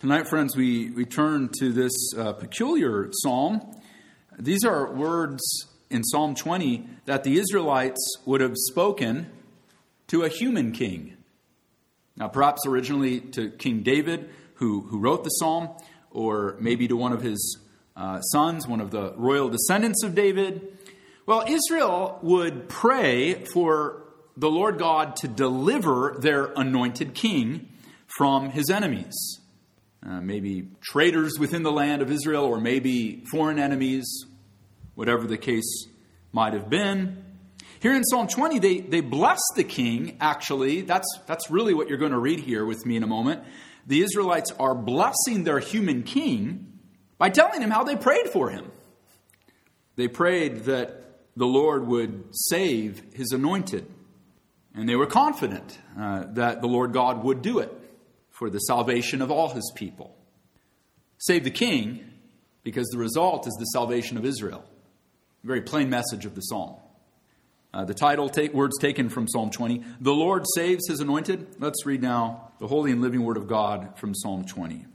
Tonight, friends, we turn to this peculiar psalm. These are words in Psalm 20 that the Israelites would have spoken to a human king. Now, perhaps originally to King David, who wrote the psalm, or maybe to one of his sons, one of the royal descendants of David. Well, Israel would pray for the Lord God to deliver their anointed king from his enemies. Maybe traitors within the land of Israel, or maybe foreign enemies, whatever the case might have been. Here in Psalm 20, they bless the king, actually. That's really what you're going to read here with me in a moment. The Israelites are blessing their human king by telling him how they prayed for him. They prayed that the Lord would save his anointed. And they were confident that the Lord God would do it for the salvation of all his people. Save the king, because the result is the salvation of Israel. Very plain message of the psalm. The title, words taken from Psalm 20, The Lord Saves His Anointed. Let's read now the holy and living word of God from Psalm 20.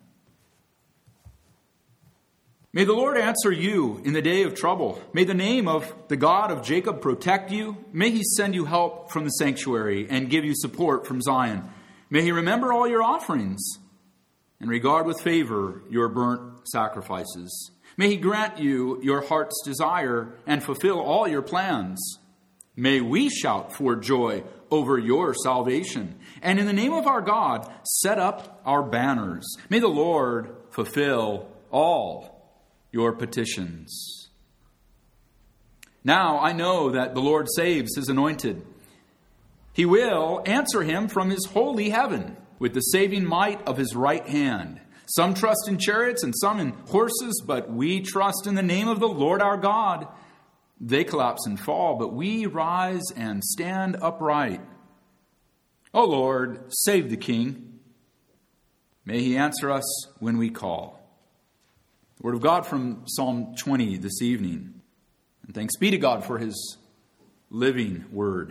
May the Lord answer you in the day of trouble. May the name of the God of Jacob protect you. May he send you help from the sanctuary and give you support from Zion. May he remember all your offerings and regard with favor your burnt sacrifices. May he grant you your heart's desire and fulfill all your plans. May we shout for joy over your salvation. And in the name of our God, set up our banners. May the Lord fulfill all your petitions. Now I know that the Lord saves his anointed. He will answer him from his holy heaven with the saving might of his right hand. Some trust in chariots and some in horses, but we trust in the name of the Lord our God. They collapse and fall, but we rise and stand upright. O Lord, save the king. May he answer us when we call. The word of God from Psalm 20 this evening. And thanks be to God for his living word.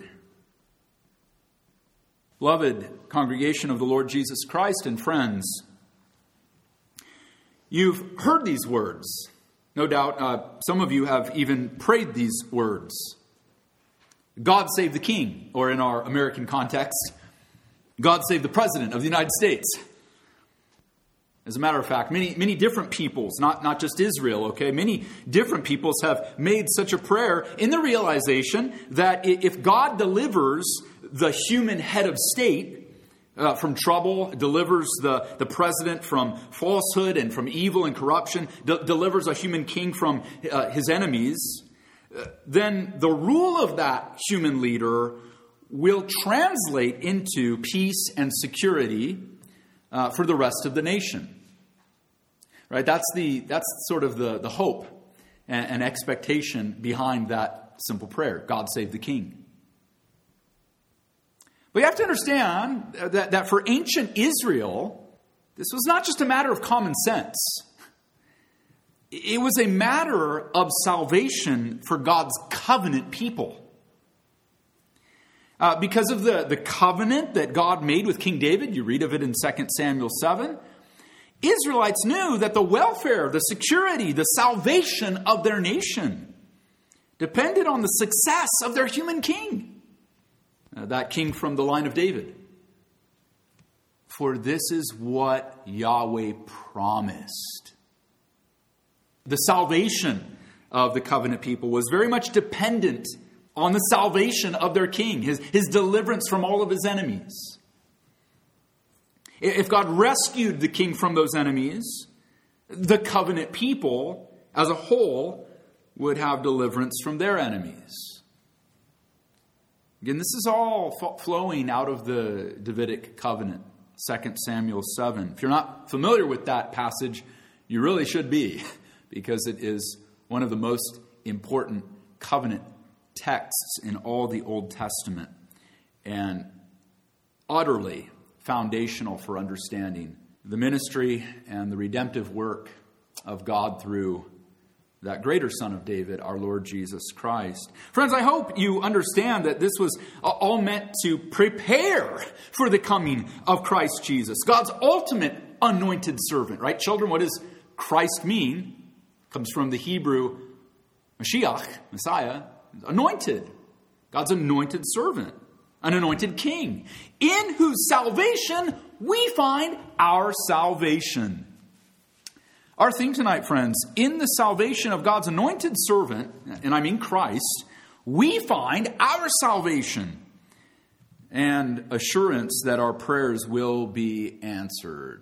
Beloved congregation of the Lord Jesus Christ and friends, you've heard these words. No doubt some of you have even prayed these words. God save the king, or in our American context, God save the President of the United States. As a matter of fact, many different peoples, not just Israel, okay? Many different peoples have made such a prayer in the realization that if God delivers the human head of state from trouble, delivers the president from falsehood and from evil and corruption, delivers a human king from his enemies, then the rule of that human leader will translate into peace and security for the rest of the nation. Right? That's sort of the hope and expectation behind that simple prayer. God save the king. But you have to understand that for ancient Israel, this was not just a matter of common sense. It was a matter of salvation for God's covenant people. Because of the covenant that God made with King David, you read of it in 2 Samuel 7, Israelites knew that the welfare, the security, the salvation of their nation depended on the success of their human king. That king from the line of David. For this is what Yahweh promised. The salvation of the covenant people was very much dependent on the salvation of their king, his deliverance from all of his enemies. If God rescued the king from those enemies, the covenant people as a whole would have deliverance from their enemies. Again, this is all flowing out of the Davidic covenant, 2 Samuel 7. If you're not familiar with that passage, you really should be, because it is one of the most important covenant texts in all the Old Testament and utterly foundational for understanding the ministry and the redemptive work of God through that greater Son of David, our Lord Jesus Christ. Friends, I hope you understand that this was all meant to prepare for the coming of Christ Jesus. God's ultimate anointed servant, right? Children, what does Christ mean? Comes from the Hebrew Mashiach, Messiah, anointed. God's anointed servant, an anointed king, in whose salvation we find our salvation. Our theme tonight, friends, in the salvation of God's anointed servant, and I mean Christ, we find our salvation and assurance that our prayers will be answered.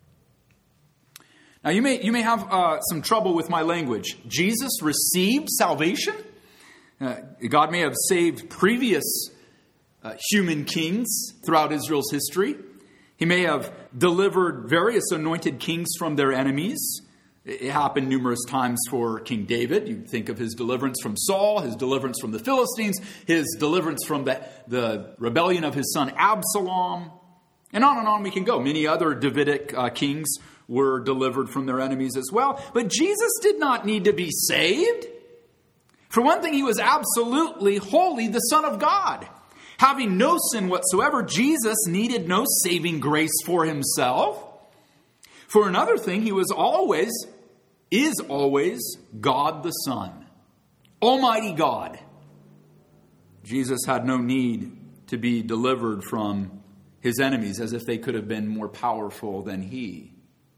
Now, you may have some trouble with my language. Jesus received salvation. God may have saved previous human kings throughout Israel's history. He may have delivered various anointed kings from their enemies. It happened numerous times for King David. You think of his deliverance from Saul, his deliverance from the Philistines, his deliverance from the rebellion of his son Absalom. And on we can go. Many other Davidic kings were delivered from their enemies as well. But Jesus did not need to be saved. For one thing, he was absolutely holy, the Son of God. Having no sin whatsoever, Jesus needed no saving grace for himself. For another thing, he is always God the Son, Almighty God. Jesus had no need to be delivered from his enemies as if they could have been more powerful than he.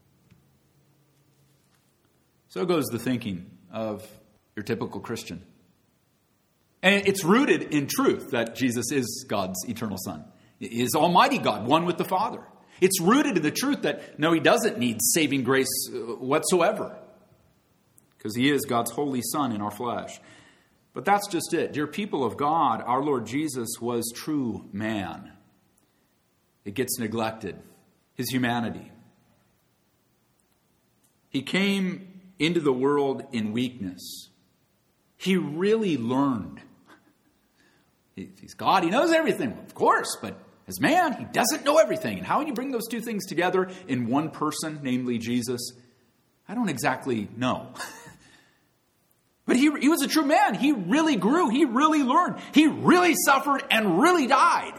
So goes the thinking of your typical Christian. And it's rooted in truth that Jesus is God's eternal Son. He is Almighty God, one with the Father. It's rooted in the truth that, no, he doesn't need saving grace whatsoever, because he is God's holy Son in our flesh. But that's just it. Dear people of God, our Lord Jesus was true man. It gets neglected. His humanity. He came into the world in weakness. He really learned. He's God. He knows everything, of course, but as man, he doesn't know everything. And how you bring those two things together in one person, namely Jesus, I don't exactly know. But he was a true man. He really grew. He really learned. He really suffered and really died.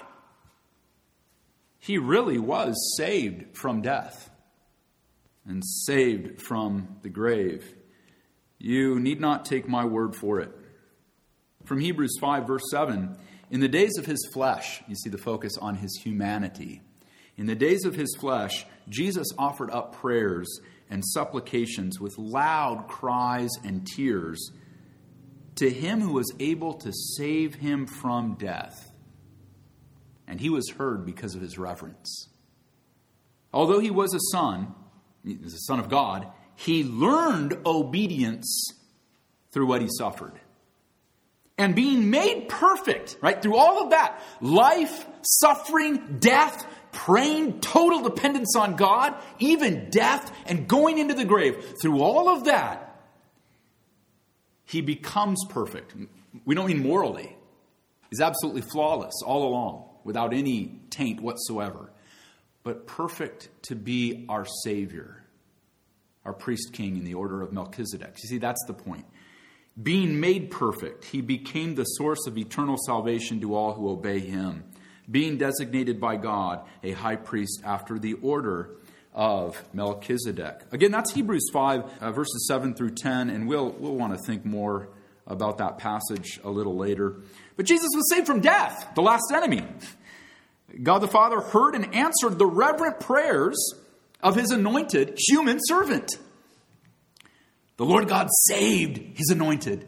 He really was saved from death and saved from the grave. You need not take my word for it. From Hebrews 5, verse 7, in the days of his flesh, you see the focus on his humanity. In the days of his flesh, Jesus offered up prayers and supplications with loud cries and tears to him who was able to save him from death. And he was heard because of his reverence. Although he was a son, he was a son of God, he learned obedience through what he suffered. And being made perfect, right, through all of that, life, suffering, death, praying, total dependence on God, even death, and going into the grave, through all of that, he becomes perfect. We don't mean morally. He's absolutely flawless all along, without any taint whatsoever. But perfect to be our Savior, our priest king in the order of Melchizedek. You see, that's the point. Being made perfect, he became the source of eternal salvation to all who obey him. Being designated by God a high priest after the order of Melchizedek. Again, that's Hebrews 5, verses 7 through 10, and we'll want to think more about that passage a little later. But Jesus was saved from death, the last enemy. God the Father heard and answered the reverent prayers of his anointed human servant. The Lord God saved his anointed.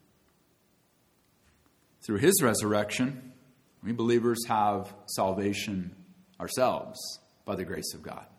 Through his resurrection, we believers have salvation ourselves by the grace of God.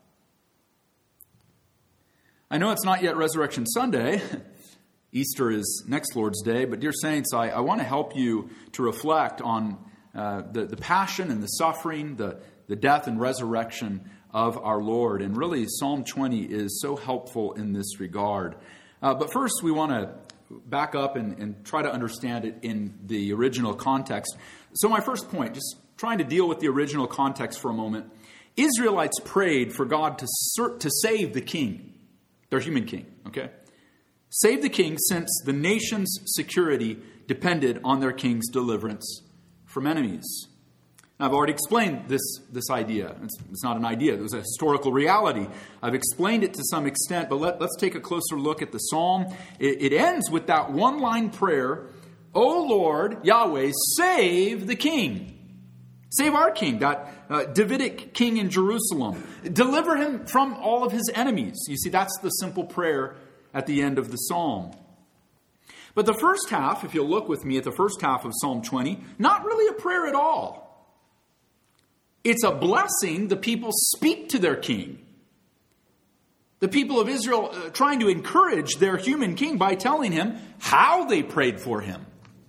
I know it's not yet Resurrection Sunday. Easter is next Lord's Day. But dear saints, I want to help you to reflect on the passion and the suffering, the death and resurrection of our Lord. And really, Psalm 20 is so helpful in this regard. But first, we want to back up and try to understand it in the original context. So my first point, just trying to deal with the original context for a moment. Israelites prayed for God to save the king, their human king, okay? Save the king, since the nation's security depended on their king's deliverance from enemies. I've already explained this idea. It's not an idea. It was a historical reality. I've explained it to some extent, but let's take a closer look at the psalm. It ends with that one-line prayer, O Lord, Yahweh, save the king. Save our king, that Davidic king in Jerusalem. Deliver him from all of his enemies. You see, that's the simple prayer at the end of the psalm. But the first half, if you'll look with me at the first half of Psalm 20, not really a prayer at all. It's a blessing the people speak to their king. The people of Israel trying to encourage their human king by telling him how they prayed for him.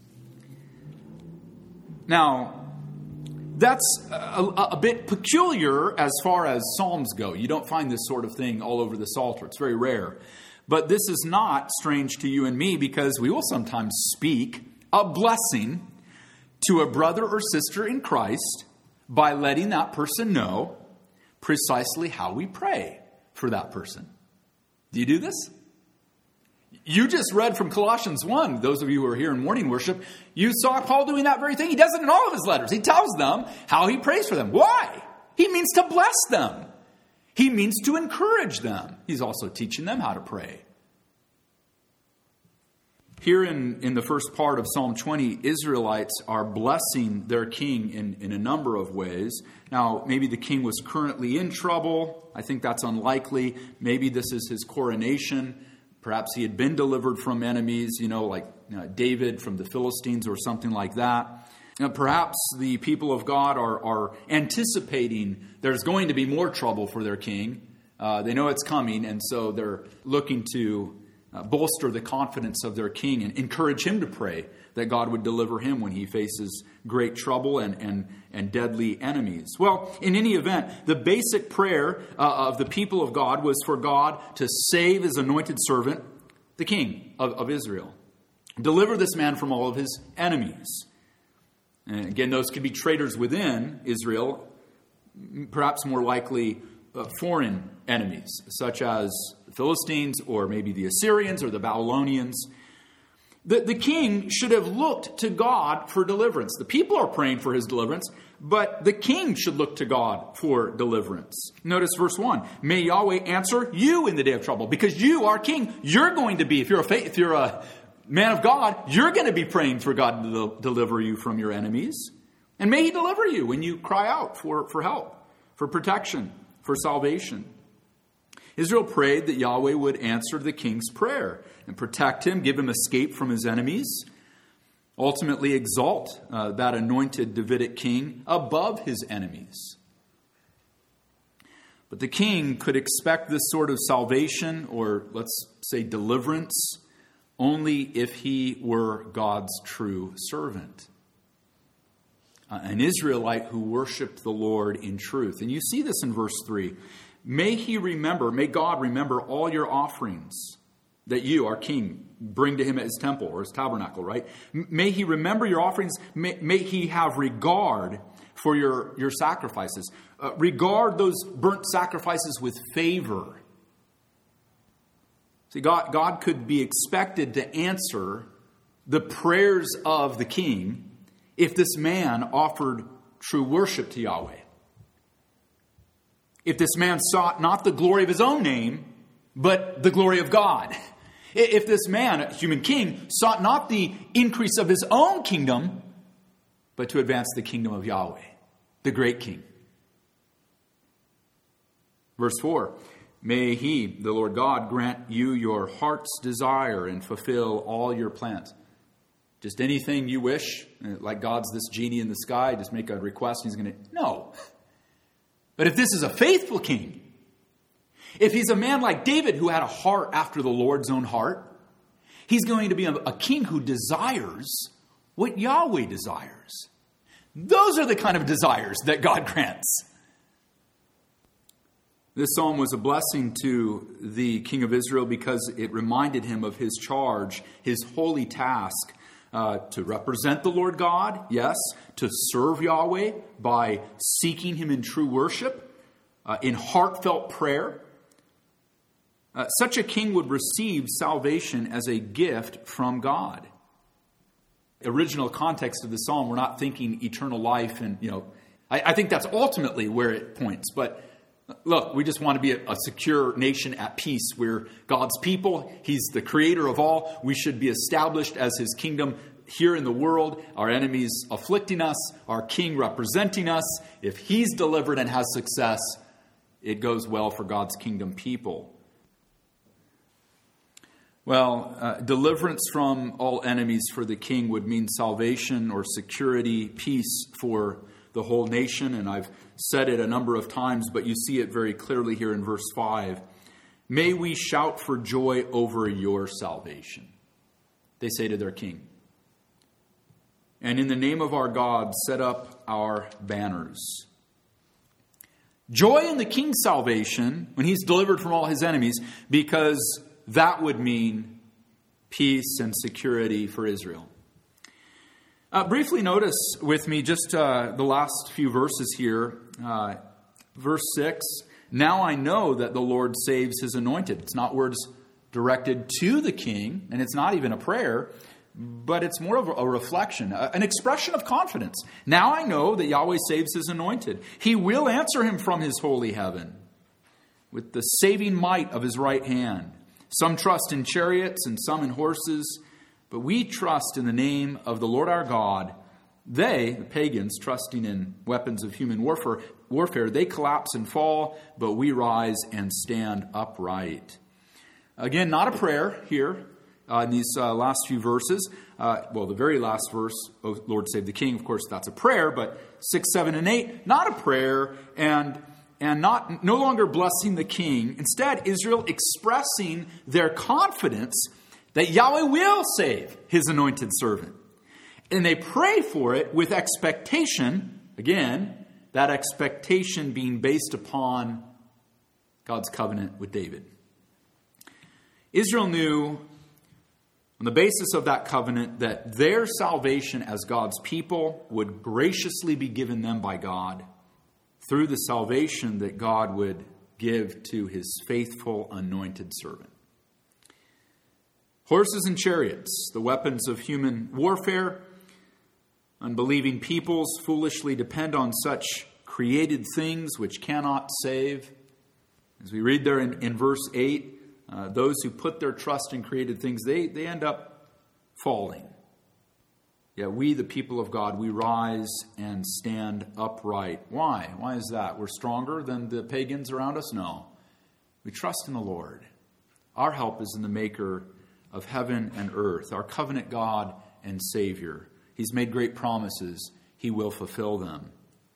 Now, that's a bit peculiar as far as psalms go. You don't find this sort of thing all over the Psalter. It's very rare. But this is not strange to you and me because we will sometimes speak a blessing to a brother or sister in Christ by letting that person know precisely how we pray for that person. Do you do this? You just read from Colossians 1. Those of you who are here in morning worship, you saw Paul doing that very thing. He does it in all of his letters. He tells them how he prays for them. Why? He means to bless them. He means to encourage them. He's also teaching them how to pray. Here in the first part of Psalm 20, Israelites are blessing their king in a number of ways. Now, maybe the king was currently in trouble. I think that's unlikely. Maybe this is his coronation. Perhaps he had been delivered from enemies, like David from the Philistines or something like that. Perhaps the people of God are anticipating there's going to be more trouble for their king. They know it's coming, and so they're looking to bolster the confidence of their king and encourage him to pray that God would deliver him when he faces great trouble and deadly enemies. Well, in any event, the basic prayer of the people of God was for God to save his anointed servant, the king of Israel. Deliver this man from all of his enemies. And again, those could be traitors within Israel, perhaps more likely foreign enemies, such as the Philistines or maybe the Assyrians or the Babylonians. The king should have looked to God for deliverance. The people are praying for his deliverance, but the king should look to God for deliverance. Notice verse 1. May Yahweh answer you in the day of trouble, because you are king. You're going to be, if you're a man of God, you're going to be praying for God to deliver you from your enemies. And may he deliver you when you cry out for help, for protection, for salvation. Israel prayed that Yahweh would answer the king's prayer and protect him, give him escape from his enemies, ultimately exalt that anointed Davidic king above his enemies. But the king could expect this sort of salvation, or let's say deliverance, only if he were God's true servant. An Israelite who worshiped the Lord in truth. And you see this in verse 3. May God remember all your offerings that you, our king, bring to him at his temple or his tabernacle, right? May he remember your offerings. May he have regard for your sacrifices. Regard those burnt sacrifices with favor. See, God could be expected to answer the prayers of the king if this man offered true worship to Yahweh. If this man sought not the glory of his own name, but the glory of God. If this man, a human king, sought not the increase of his own kingdom, but to advance the kingdom of Yahweh, the great king. Verse 4, may he, the Lord God, grant you your heart's desire and fulfill all your plans. Just anything you wish, like God's this genie in the sky, just make a request and he's going to... No. But if this is a faithful king, if he's a man like David who had a heart after the Lord's own heart, he's going to be a king who desires what Yahweh desires. Those are the kind of desires that God grants. This psalm was a blessing to the king of Israel because it reminded him of his charge, his holy task, to represent the Lord God, yes, to serve Yahweh by seeking him in true worship, in heartfelt prayer. Such a king would receive salvation as a gift from God. Original context of the psalm, we're not thinking eternal life and, I think that's ultimately where it points. But look, we just want to be a secure nation at peace. We're God's people. He's the creator of all. We should be established as his kingdom here in the world. Our enemies afflicting us, our king representing us. If he's delivered and has success, it goes well for God's kingdom people. Well, deliverance from all enemies for the king would mean salvation or security, peace for the whole nation. And I've said it a number of times, but you see it very clearly here in verse 5. May we shout for joy over your salvation, they say to their king. And in the name of our God, set up our banners. Joy in the king's salvation when he's delivered from all his enemies, because that would mean peace and security for Israel. Briefly notice with me just the last few verses here. Verse 6, now I know that the Lord saves his anointed. It's not words directed to the king, and it's not even a prayer, but it's more of a reflection, an expression of confidence. Now I know that Yahweh saves his anointed. He will answer him from his holy heaven with the saving might of his right hand. Some trust in chariots and some in horses, but we trust in the name of the Lord our God. They, the pagans, trusting in weapons of human warfare, they collapse and fall, but we rise and stand upright. Again, not a prayer here in these last few verses. The very last verse, oh Lord save the king, of course that's a prayer, but 6, 7, and 8, not a prayer, and no longer blessing the king. Instead, Israel expressing their confidence that Yahweh will save his anointed servant. And they pray for it with expectation. Again, that expectation being based upon God's covenant with David. Israel knew on the basis of that covenant that their salvation as God's people would graciously be given them by God through the salvation that God would give to his faithful anointed servant. Horses and chariots, the weapons of human warfare. Unbelieving peoples foolishly depend on such created things which cannot save. As we read there in verse 8, those who put their trust in created things, they end up falling. Yet we, the people of God, we rise and stand upright. Why? Why is that? We're stronger than the pagans around us? No. We trust in the Lord. Our help is in the maker of heaven and earth, our covenant God and Savior. He's made great promises. He will fulfill them.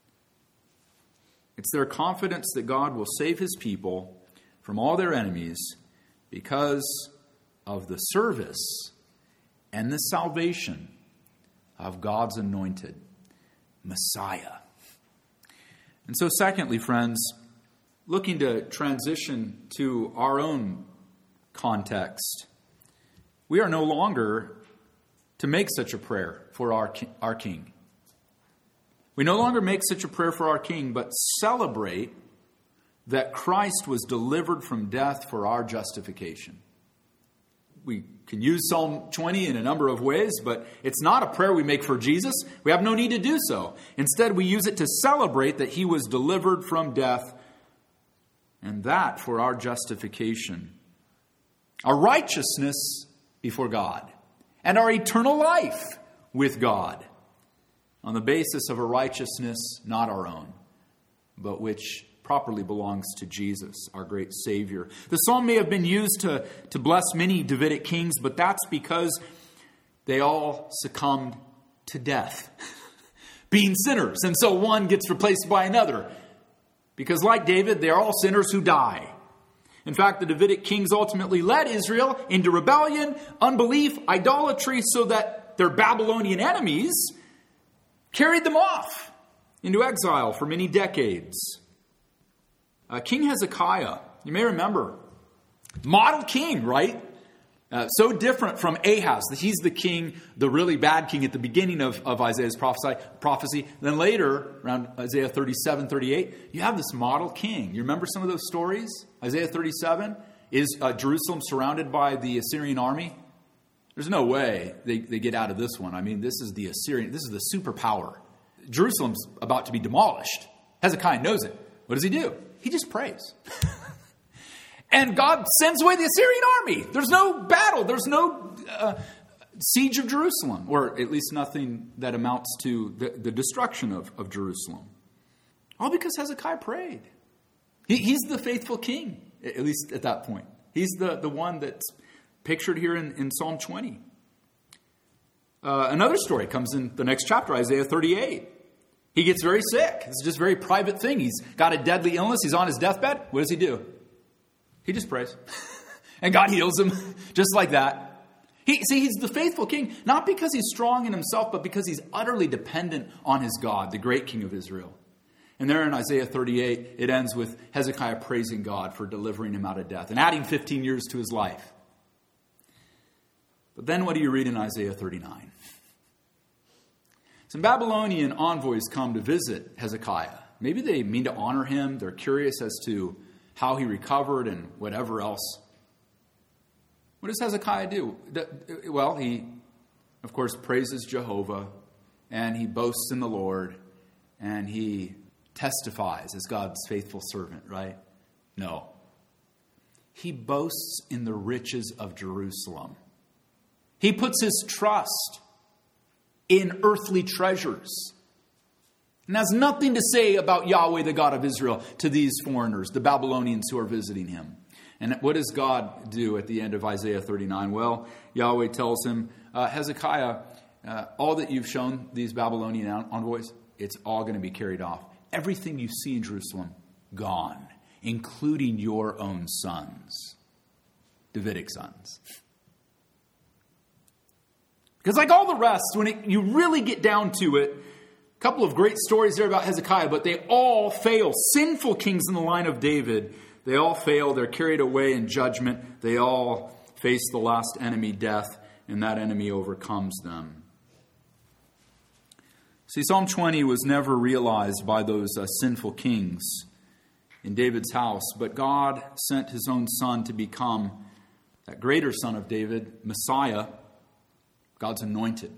It's their confidence that God will save his people from all their enemies because of the service and the salvation of God's anointed Messiah. And so secondly, friends, looking to transition to our own context, we are no longer to make such a prayer for our King. We no longer make such a prayer for our King, but celebrate that Christ was delivered from death for our justification. We can use Psalm 20 in a number of ways, but it's not a prayer we make for Jesus. We have no need to do so. Instead, we use it to celebrate that he was delivered from death, and that for our justification, our righteousness before God, and our eternal life with God, on the basis of a righteousness not our own, but which properly belongs to Jesus, our great Savior. The psalm may have been used to bless many Davidic kings, but that's because they all succumbed to death, being sinners. And so one gets replaced by another. Because like David, they're all sinners who die. In fact, the Davidic kings ultimately led Israel into rebellion, unbelief, idolatry, so that their Babylonian enemies carried them off into exile for many decades. King Hezekiah, you may remember, model king, right? So different from Ahaz. He's the king, the really bad king at the beginning of Isaiah's prophecy. Then later, around Isaiah 37, 38, you have this model king. You remember some of those stories? Isaiah 37, is Jerusalem surrounded by the Assyrian army? There's no way they get out of this one. I mean, this is the Assyrian, this is the superpower. Jerusalem's about to be demolished. Hezekiah knows it. What does he do? He just prays. And God sends away the Assyrian army. There's no battle. There's no siege of Jerusalem, or at least nothing that amounts to the destruction of Jerusalem. All because Hezekiah prayed. He's the faithful king, at least at that point. He's the one that's pictured here in Psalm 20. Another story comes in the next chapter, Isaiah 38. He gets very sick. It's just a very private thing. He's got a deadly illness. He's on his deathbed. What does he do? He just prays. And God heals him just like that. He's the faithful king, not because he's strong in himself, but because he's utterly dependent on his God, the great king of Israel. And there in Isaiah 38, it ends with Hezekiah praising God for delivering him out of death and adding 15 years to his life. But then what do you read in Isaiah 39? Some Babylonian envoys come to visit Hezekiah. Maybe they mean to honor him. They're curious as to how he recovered and whatever else. What does Hezekiah do? Well, he, of course, praises Jehovah, and he boasts in the Lord, and he testifies as God's faithful servant, right? No. He boasts in the riches of Jerusalem. He puts his trust in earthly treasures. And has nothing to say about Yahweh, the God of Israel, to these foreigners, the Babylonians who are visiting him. And what does God do at the end of Isaiah 39? Well, Yahweh tells him, Hezekiah, all that you've shown these Babylonian envoys, it's all going to be carried off. Everything you see in Jerusalem, gone, including your own sons, Davidic sons. Because like all the rest, when you really get down to it, a couple of great stories there about Hezekiah, but they all fail. Sinful kings in the line of David, they all fail. They're carried away in judgment. They all face the last enemy, death, and that enemy overcomes them. See, Psalm 20 was never realized by those sinful kings in David's house, but God sent his own son to become that greater son of David, Messiah, God's anointed.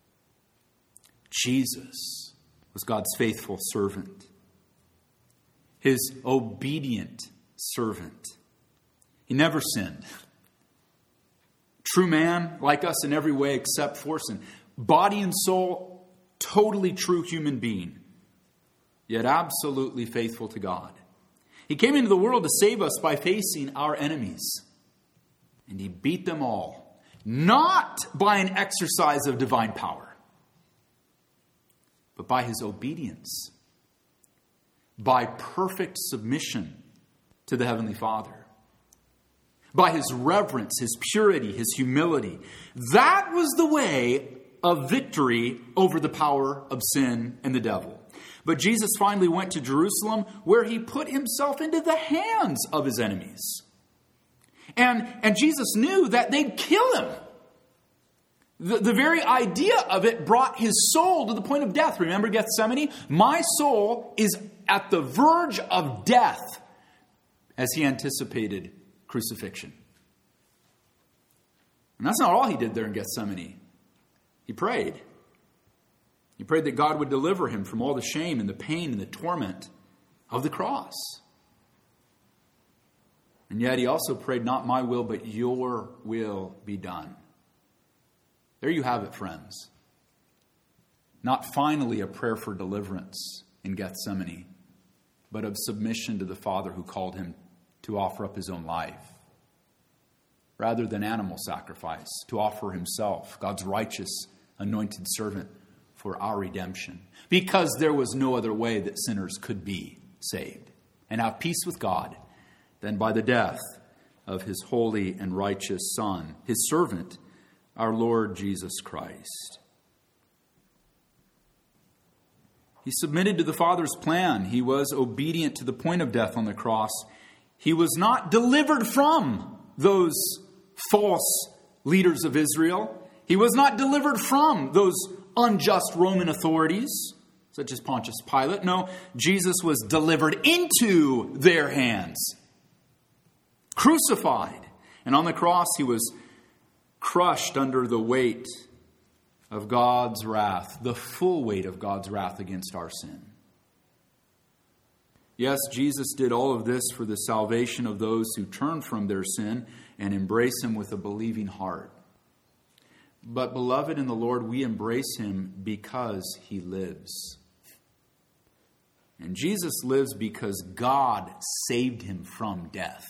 Jesus was God's faithful servant, his obedient servant. He never sinned. True man, like us in every way except for sin. Body and soul, totally true human being, yet absolutely faithful to God. He came into the world to save us by facing our enemies. And he beat them all, not by an exercise of divine power, but by his obedience, by perfect submission to the Heavenly Father, by his reverence, his purity, his humility. That was the way of victory over the power of sin and the devil. But Jesus finally went to Jerusalem, where he put himself into the hands of his enemies. And Jesus knew that they'd kill him. The very idea of it brought his soul to the point of death. Remember Gethsemane? My soul is at the verge of death, as he anticipated crucifixion. And that's not all he did there in Gethsemane. He prayed. He prayed that God would deliver him from all the shame and the pain and the torment of the cross. And yet he also prayed, not my will, but your will be done. There you have it, friends. Not finally a prayer for deliverance in Gethsemane, but of submission to the Father who called him to offer up his own life, rather than animal sacrifice, to offer himself, God's righteous, anointed servant, for our redemption. Because there was no other way that sinners could be saved and have peace with God than by the death of his holy and righteous Son, his servant, our Lord Jesus Christ. He submitted to the Father's plan. He was obedient to the point of death on the cross. He was not delivered from those false leaders of Israel. He was not delivered from those unjust Roman authorities, such as Pontius Pilate. No, Jesus was delivered into their hands, crucified. And on the cross, he was crushed under the weight of God's wrath, the full weight of God's wrath against our sin. Yes, Jesus did all of this for the salvation of those who turn from their sin and embrace Him with a believing heart. But beloved in the Lord, we embrace Him because He lives. And Jesus lives because God saved Him from death.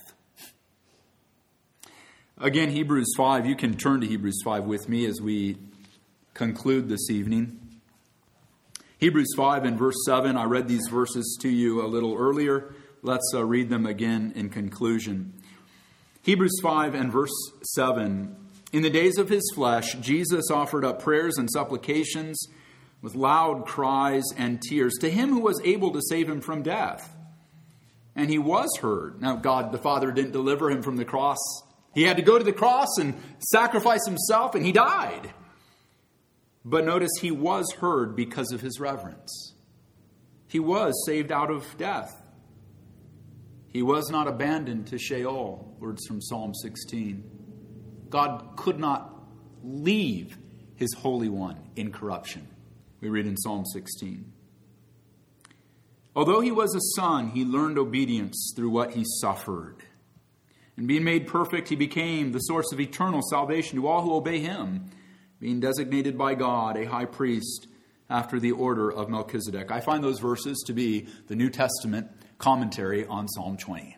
Again, Hebrews 5, you can turn to Hebrews 5 with me as we conclude this evening. Hebrews 5 and verse 7, I read these verses to you a little earlier. Let's read them again in conclusion. Hebrews 5 and verse 7, in the days of His flesh, Jesus offered up prayers and supplications with loud cries and tears to Him who was able to save Him from death. And He was heard. Now, God the Father didn't deliver Him from the cross. He had to go to the cross and sacrifice Himself, and He died. But notice He was heard because of His reverence. He was saved out of death. He was not abandoned to Sheol, words from Psalm 16. God could not leave His Holy One in corruption. We read in Psalm 16. Although He was a son, He learned obedience through what He suffered. And being made perfect, He became the source of eternal salvation to all who obey Him, being designated by God a high priest after the order of Melchizedek. I find those verses to be the New Testament commentary on Psalm 20.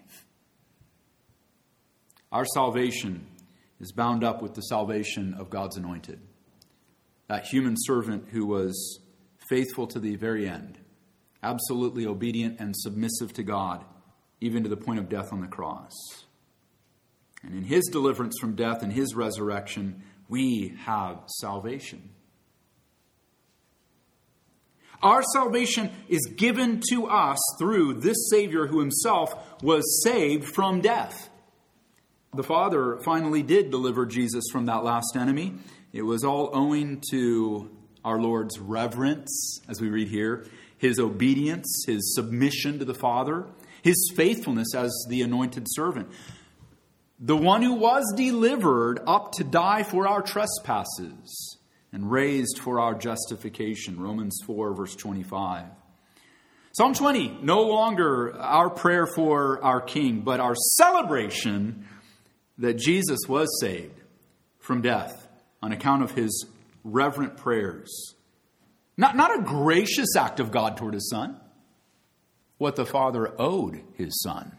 Our salvation is bound up with the salvation of God's anointed, that human servant who was faithful to the very end, absolutely obedient and submissive to God, even to the point of death on the cross. And in His deliverance from death and His resurrection, we have salvation. Our salvation is given to us through this Savior who Himself was saved from death. The Father finally did deliver Jesus from that last enemy. It was all owing to our Lord's reverence, as we read here, His obedience, His submission to the Father, His faithfulness as the anointed servant. The one who was delivered up to die for our trespasses and raised for our justification. Romans 4, verse 25. Psalm 20, no longer our prayer for our King, but our celebration that Jesus was saved from death on account of His reverent prayers. Not a gracious act of God toward His Son. What the Father owed His Son.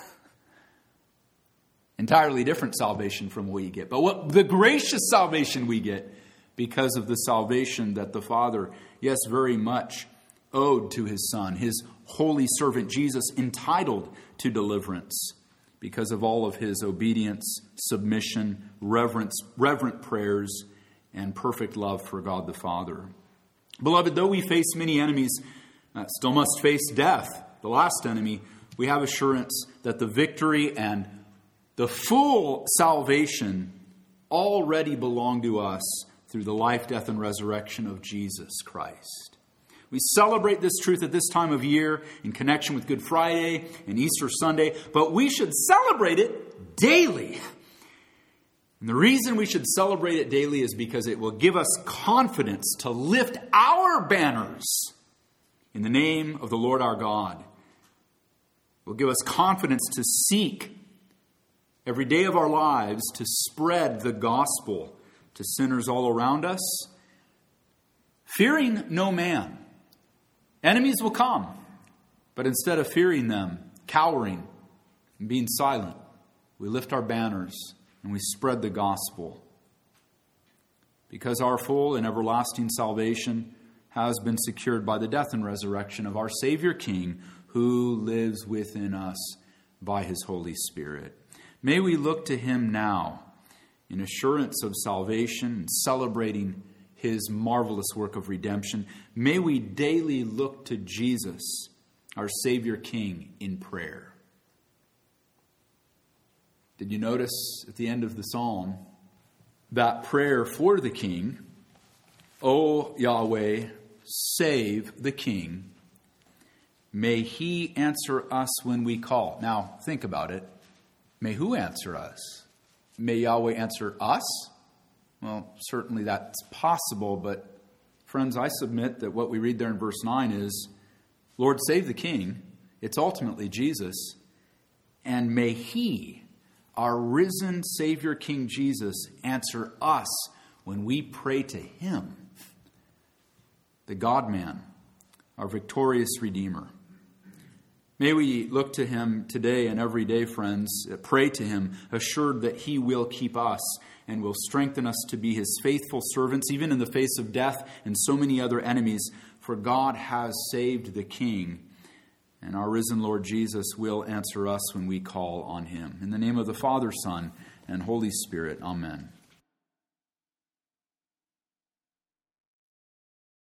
Entirely different salvation from what we get. But what the gracious salvation we get because of the salvation that the Father, yes, very much owed to His Son, His holy servant Jesus, entitled to deliverance because of all of His obedience, submission, reverent prayers, and perfect love for God the Father. Beloved, though we face many enemies, still must face death, the last enemy, we have assurance that the victory and the full salvation already belong to us through the life, death, and resurrection of Jesus Christ. We celebrate this truth at this time of year in connection with Good Friday and Easter Sunday, but we should celebrate it daily. And the reason we should celebrate it daily is because it will give us confidence to lift our banners in the name of the Lord our God. It will give us confidence to seek every day of our lives to spread the gospel to sinners all around us, fearing no man. Enemies will come, but instead of fearing them, cowering, and being silent, we lift our banners and we spread the gospel. Because our full and everlasting salvation has been secured by the death and resurrection of our Savior King, who lives within us by His Holy Spirit. May we look to Him now in assurance of salvation and celebrating His marvelous work of redemption. May we daily look to Jesus, our Savior King, in prayer. Did you notice at the end of the psalm that prayer for the King? O Yahweh, save the King. May He answer us when we call. Now, think about it. May who answer us? May Yahweh answer us? Well, certainly that's possible, but friends, I submit that what we read there in verse 9 is, Lord, save the King. It's ultimately Jesus. And may He, our risen Savior King Jesus, answer us when we pray to Him, the God-man, our victorious Redeemer. May we look to Him today and every day, friends, pray to Him, assured that He will keep us and will strengthen us to be His faithful servants, even in the face of death and so many other enemies. For God has saved the King, and our risen Lord Jesus will answer us when we call on Him. In the name of the Father, Son, and Holy Spirit, amen.